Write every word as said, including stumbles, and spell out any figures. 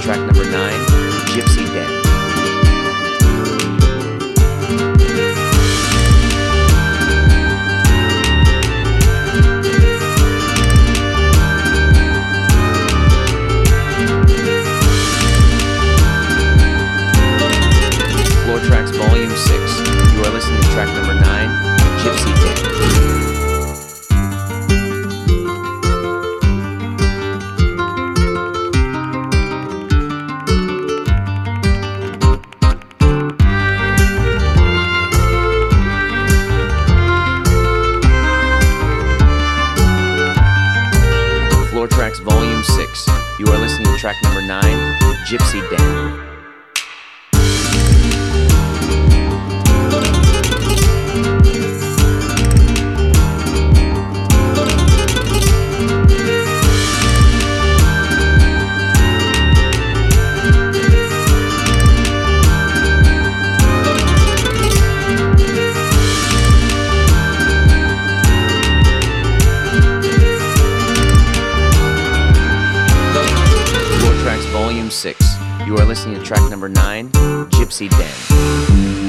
track number nine, Gypsy Den. Floor Tracks Volume six. You are listening to track number nine, Gypsy Den. Floor Tracks Volume six. You are listening to track number nine, Gypsy Den. Volume six. You are listening to track number nine, Gypsy Den.